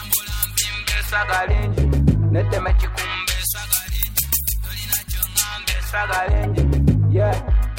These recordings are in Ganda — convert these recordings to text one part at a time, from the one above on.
Zetambula mvimbe swagalinji. Neteme chikumbe swagalinji. Tolina chongambe swagalinji. Yeah.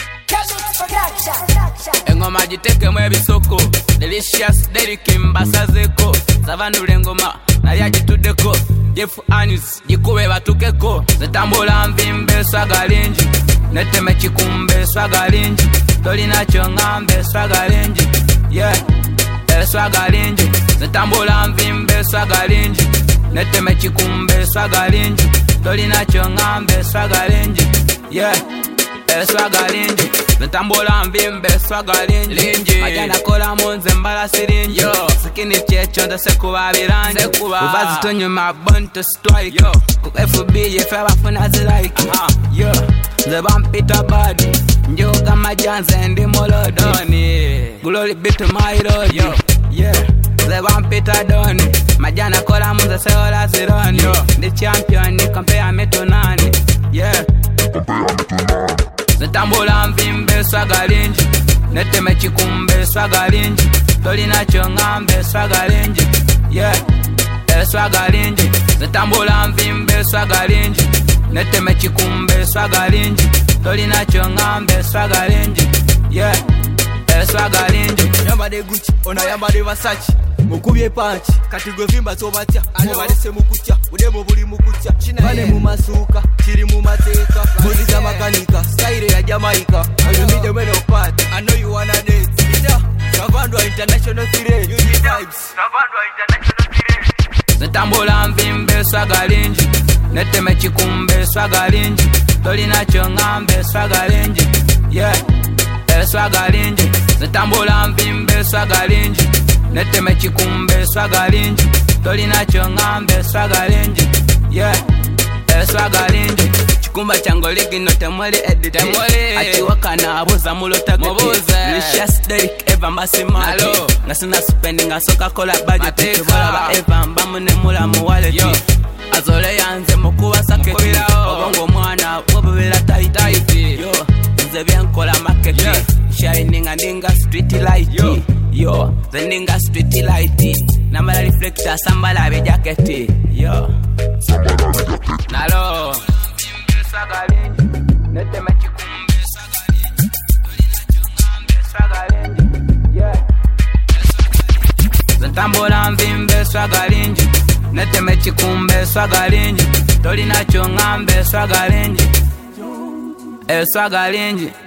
Engoma jitekemu ebisoko. Delicious Derrick mbasazeko. Zavandule ngoma nali agituddeko. Jeff Anis jikube batukeko. Zetambula mvimbe swagalinji. Neteme chikumbe swagalinji. Tolina chongambe swagalinji. Yeah. Swagalinji. Zetambula mvimbe swagalinji. Neteme chikumbe swagalinji. Tolina chongambe swagalinji. Yeah. Swagalinji. Zetambula mvimbe swagalinji. Majana kola munze mbala sirinji. Sikini checho ndase kuba biranji. Ubazi tonyuma bunto strike. Ku FB yefe bafuna zilike. Ze bampita body. Njoga majanze ndi molodoni. Glory be to my Lord. Yeah. Ze bampita doni. Majana kola munze seola zironi. The champion ni compare me to nani. Yeah. Zetambula mvimbe swagalinji. Neteme chikumbe swagalinji. Tolina chongambe swagalinji. Yeah. Swagalinji. Zetambula mvimbe swagalinji. Neteme chikumbe swagalinji. Tolina chongambe swagalinji. Yeah. Swagalinji. Yamba de Gucci, ona yamba de Versace. Mukubye panchi, kati gwe vimba sobatya. Mubalise mukucha, udemo buli mukucha. Bale mu masuka, chiri mu mateka. Muzika makanika, style ya Jamaica. You need the way of part, I know you wanna dance. Ita, Savandwa International Theatre. You need vibes. Savandwa International Theatre. Zetambula mvimbe swagalinji. Neteme chikumbe swagalinji. Tolina chongambe swagalinji. Yeah. Swagalinji. Zetambula mvimbe swagalinji. Neteme chikumbe swagalinji. Tolina chongambe swagalinji. Yeah. Swagalinji. Chikumba chango ligi no temoli edit. Achiwaka na abuza mulo tageti. Delicious Derrick Eva Masimati. Ngasina spending asoka kola budget. Kibala ba Eva mbamu ne mula mu wallet. Azole yanze mukuba saketi. Obongo mwana wobubira tight. Yo. Nze byankola market. Shining and ninga street light. Yo. The ninga street light. Namala reflector sambala be jacket. Yo. Nalo. Swagalinji. Neteme chikumbe swagalinji. Tolina chongambe swagalinji. Yeah. Zetambula mvimbe swagalinji. Neteme chikumbe swagalinji. Tolina chongambe swagalinji. Swagalinji.